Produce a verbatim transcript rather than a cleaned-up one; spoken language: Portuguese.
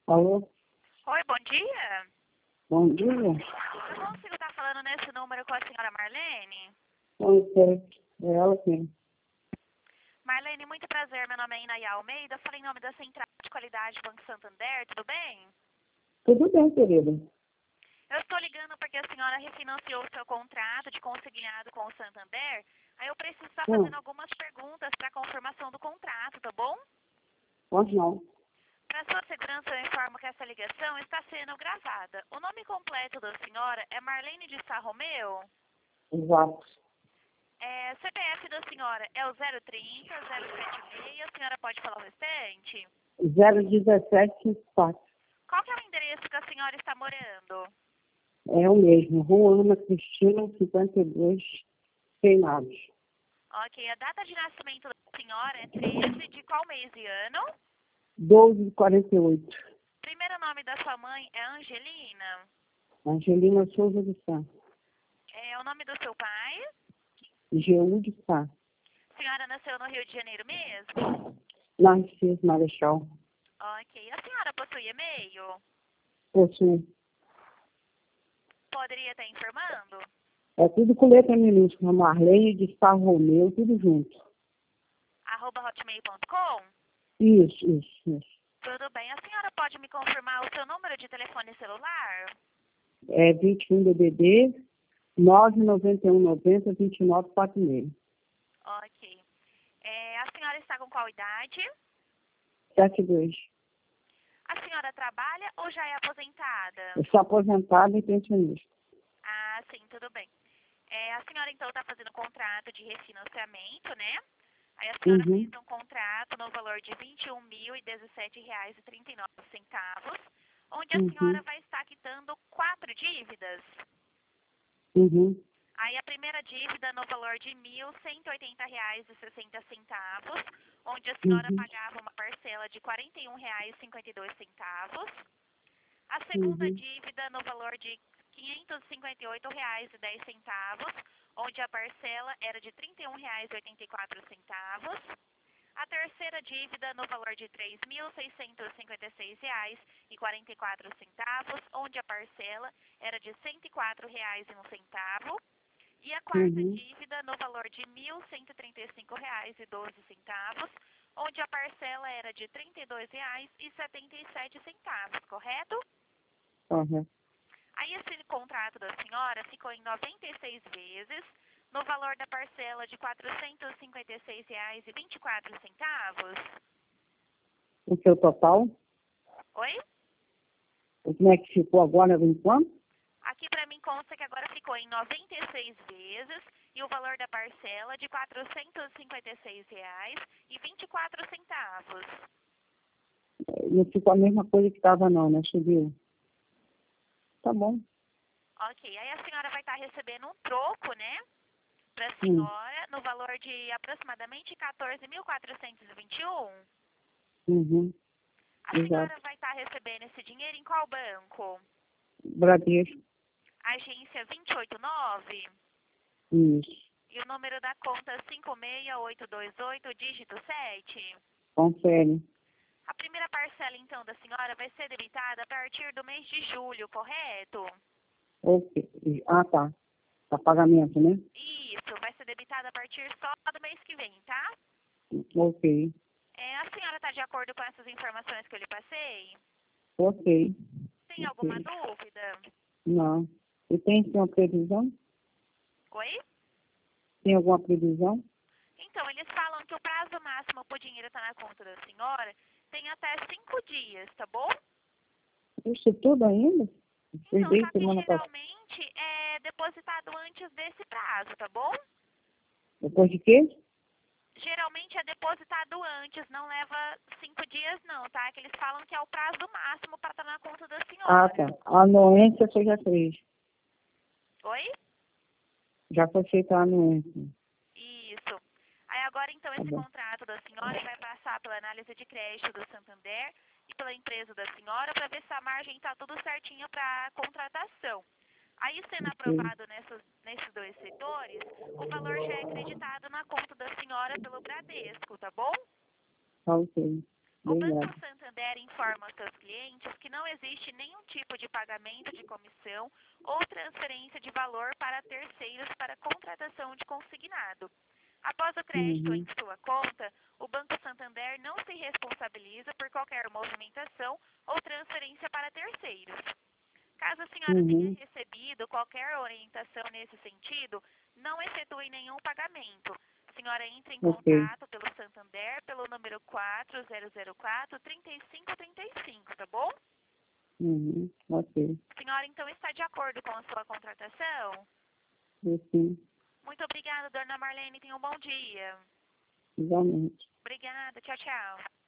Alô, Oi, bom dia. bom dia. Eu consigo estar falando nesse número com a senhora Marlene? Oi, é é ela sim. Marlene, muito prazer. Meu nome é Inaia Almeida. Eu falei em nome da Central de Qualidade Banco Santander, tudo bem? Tudo bem, querida? Eu estou ligando porque a senhora refinanciou o seu contrato de consignado com o Santander. Aí eu preciso estar Não, fazendo algumas perguntas para confirmação do contrato, tá bom? pode não. Para sua segurança, eu informo que essa ligação está sendo gravada. O nome completo da senhora é Marlene de Sá Romeu? Exato. É, C P F da senhora é o zero trinta, zero setenta e seis, a senhora pode falar o restante? zero dezessete quatro. Qual que é o endereço que a senhora está morando? É o mesmo. Rua Ana Cristina, cinquenta e dois, Queimados. Ok, a data de nascimento da senhora é treze de qual mês e ano? doze de quarenta e oito. Primeiro nome da sua mãe é Angelina? Angelina Souza de Sá. É o nome do seu pai? G U de Sá. A senhora nasceu no Rio de Janeiro mesmo? Narciso Marechal. Ok, a senhora possui e-mail? Possui. Poderia estar informando? É tudo com letra minúscula. Marlene de Sá Romeu, tudo junto. Arroba hotmail ponto com? Isso, isso, isso. Tudo bem. A senhora pode me confirmar o seu número de telefone celular? É vinte e um D D D nove nove um nove zero vinte e nove quarenta e seis. Ok. É, a senhora está com qual idade? sete dois. A senhora trabalha ou já é aposentada? Eu sou aposentada e pensionista. Ah, sim, tudo bem. É, a senhora, então, está fazendo um contrato de refinanciamento, né? Aí a senhora Uhum, fez um contrato no valor de vinte e um mil e dezessete reais e trinta e nove centavos, onde a senhora uhum, vai estar quitando quatro dívidas. uhum, Aí a primeira dívida no valor de mil cento e oitenta reais e sessenta centavos, onde a senhora uhum, pagava uma parcela de quarenta e um reais e cinquenta e dois centavos. A segunda uhum, dívida no valor de quinhentos e cinquenta e oito reais e dez centavos, onde a parcela era de trinta e um reais e oitenta e quatro centavos. A terceira dívida no valor de três mil seiscentos e cinquenta e seis reais e quarenta e quatro centavos, onde a parcela era de cento e quatro reais e um centavo. E a quarta uhum. dívida no valor de mil cento e trinta e cinco reais e doze centavos, onde a parcela era de trinta e dois reais e setenta e sete centavos, correto? Uhum. Aí esse contrato da senhora ficou em noventa e seis vezes, no valor da parcela de quatrocentos e cinquenta e seis reais e vinte e quatro centavos. O seu total? Oi? Como é que ficou agora, por enquanto? Aqui para mim consta que agora ficou em noventa e seis vezes e o valor da parcela de quatrocentos e cinquenta e seis reais e vinte e quatro centavos. Não ficou a mesma coisa que estava não, né? Subiu. Tá bom. Ok, aí a senhora vai estar recebendo um troco, né, para a Hum, senhora no valor de aproximadamente quatorze mil quatrocentos e vinte e um. uhum, A exato. senhora vai estar recebendo esse dinheiro em qual banco? Bradesco. Agência vinte e oito nove Isso. e o número da conta cinco seis oito dois oito, dígito sete. Confere. A primeira parcela, então, da senhora vai ser debitada a partir do mês de julho, correto? Ok. Ah, tá. Tá pagamento, né? Isso, vai ser debitada a partir só do mês que vem, tá? Ok. É, a senhora está de acordo com essas informações que eu lhe passei? Ok. Tem alguma Ok. dúvida? Não. E tem sim uma previsão? Oi? Tem alguma previsão? Então, eles falam que o prazo máximo para o dinheiro estar na conta da senhora tem até cinco dias, tá bom? Isso tudo ainda? Fez Então, desde só que semana passada. geralmente é depositado antes desse prazo, tá bom? Depois de quê? Geralmente é depositado antes, não leva cinco dias não, tá? Que eles falam que é o prazo máximo para estar na conta da Ah, tá. senhora. A anuência você já fez. Oi? Já foi feita a anuência. Isso. Aí agora então Tá esse bom. contrato da senhora vai passar pela análise de crédito do Santander e pela empresa da senhora para ver se a margem está tudo certinho para a contratação. Aí sendo Ok. aprovado nessas, nesses dois setores, o valor já é acreditado na conta da senhora pelo Bradesco, tá bom? Tá ok. O Banco Obrigada. Santander informa aos seus clientes que não existe nenhum tipo de pagamento de comissão ou transferência de valor para terceiros para contratação de consignado. Após o crédito Uhum. em sua conta, o Banco Santander não se responsabiliza por qualquer movimentação ou transferência para terceiros. Caso a senhora tenha Uhum. recebido qualquer orientação nesse sentido, não efetue nenhum pagamento. A senhora entra em Ok. contato pelo Santander pelo número quatro zero zero quatro, trinta e cinco trinta e cinco, tá bom? Uhum. Ok. A senhora então está de acordo com a sua contratação? Assim, Muito obrigada, dona Marlene. Tenha um bom dia. igualmente. Obrigada. Tchau, tchau.